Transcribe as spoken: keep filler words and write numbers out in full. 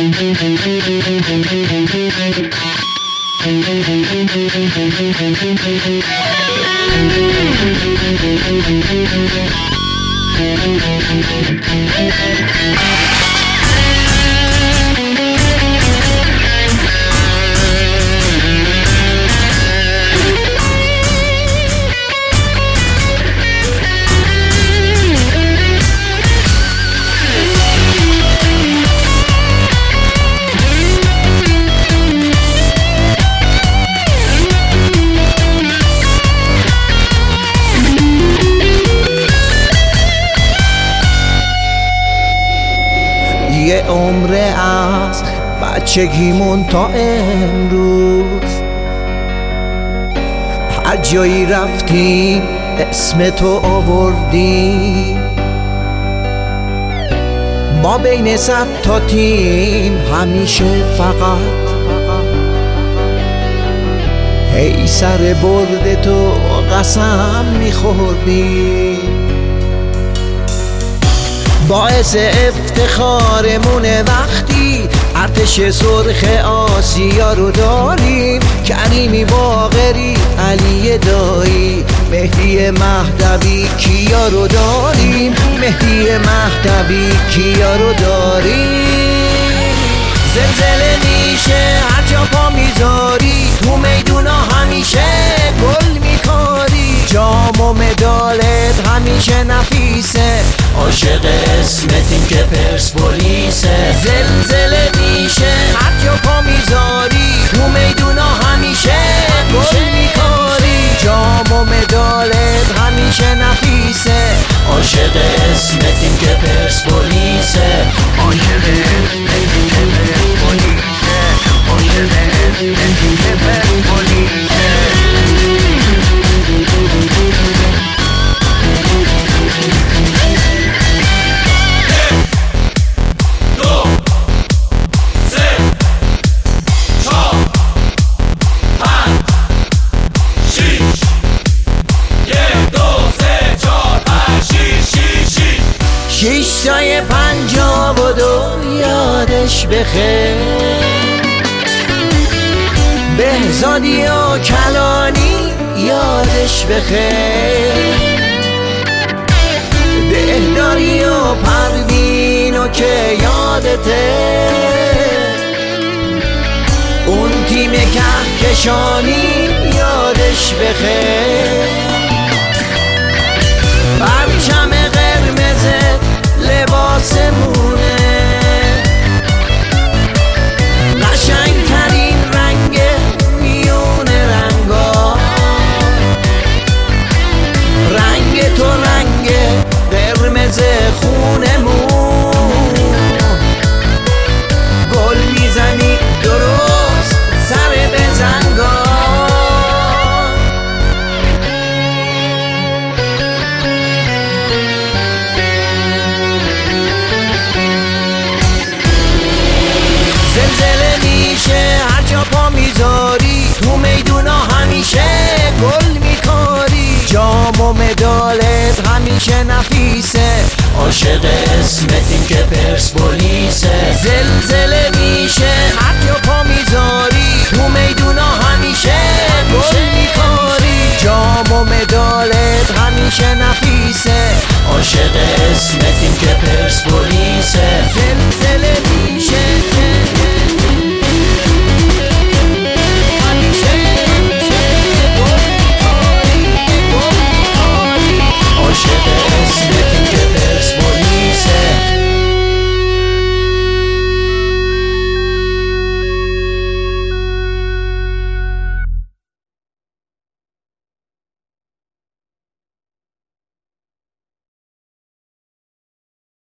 یه عمر از بچگیمون تا امروز هر جایی رفتیم اسم تو آوردیم. ما بین صد تا تیم همیشه فقط هی سر برد تو قسم میخوردیم. باعث افتخارمونه وقتی ارتش سرخ آسیا رو داریم. کریمی باقری، علی دایی، مهدی مهدوی، کیا رو داریم. مهدی مهدوی، کیا رو داریم. زلزله میشه هر جا پا میذاری، تو میدونا همیشه گل میکاری. جام و مدالت همیشه نفیسه، عاشق اسمتیم که پرسپولیسه. زلزله میشه هر جا پا میذاری، تو میدونا همیشه گل میکاری. جام و مدالت همیشه نفیسه، عاشق اسمتیم که پرسپولیسه. عاشق اسمتیم که پرسپولیسه، عاشق اسمتیم که پرسپولیسه. شیشتای پنجاب و دو یادش بخیر، بهزادی و کلانی یادش بخیر. دهداری و پروینو که یادته، اون تیم کهکشانی یادش بخیر. پرچم قرمز لباسمونه، قشنگترین رنگ میون رنگا. رنگ تو رنگ قرمز خونمون، گل میزنی درست سر بزنگا. زلزله میشه هر جا پا میذاری، تو میدونا همیشه گل میکاری. جام و مدالت همیشه نفیسه، عاشق اسمتیم که پرسپولیسه. زلزله میشه هر جا پا میذاری، تو میدونا همیشه گل میکاری. جام و مدالت همیشه نفیسه، عاشق اسمتیم که پرسپولیسه.